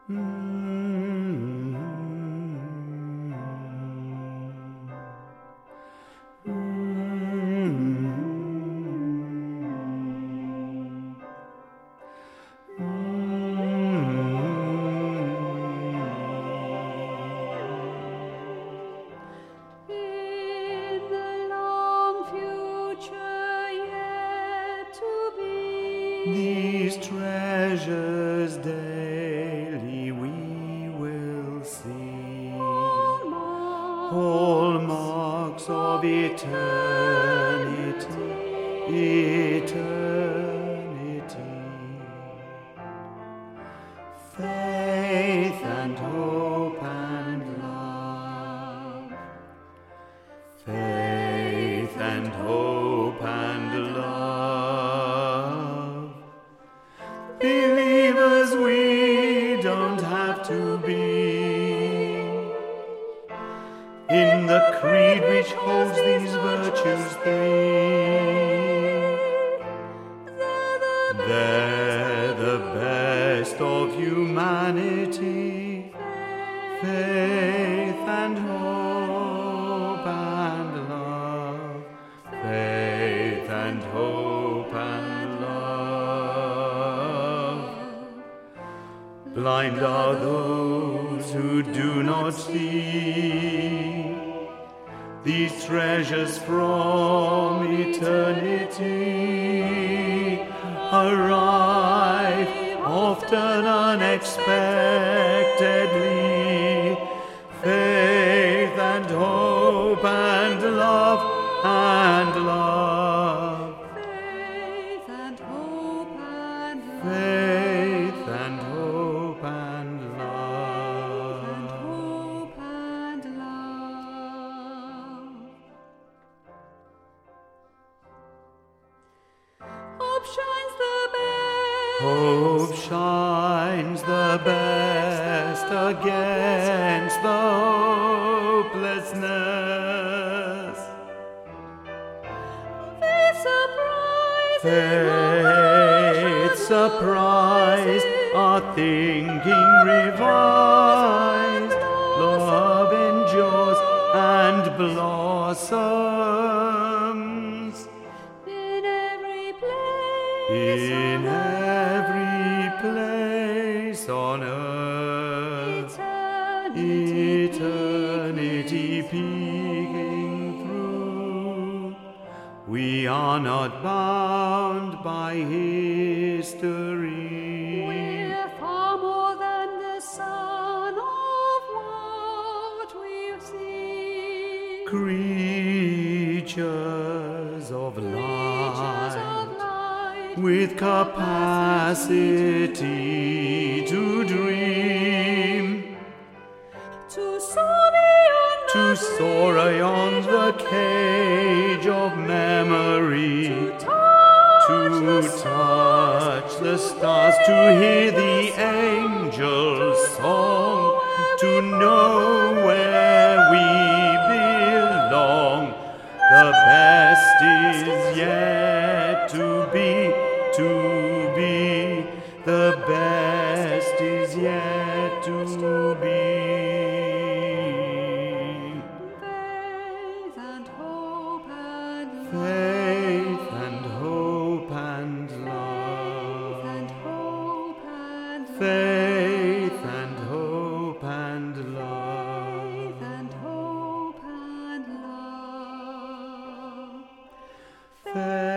These treasures daily we will see, hallmarks of eternity, faith and hope and love, faith and hope and love. Believers we don't have to be in the creed which holds these virtues three. They're the best of humanity, faith and hope and love, faith and hope and love. Blind are those who do not see these treasures from eternity arrive often unexpectedly. Faith and hope and love and love. Faith and hope and love. Faith and hope and love. And hope and love. Hope shines the best. Hope shines the best against the hopelessness. Faith surprised, our thinking revised. Love endures and blossoms In every place. in every place on earth. Eternity peeking through. We are not bound by history. We're far more than the sum of what we've seen. Creatures of Creatures light, of light, with capacity to dream, to soar beyond to soar beyond the cage of memory, to touch the stars, to hear the angels' song, to know where we belong. The best is yet to be, the best is yet to be. faith and hope and love. Faith and hope and love. And hope and love. Faith and hope and love. And hope and love. Faith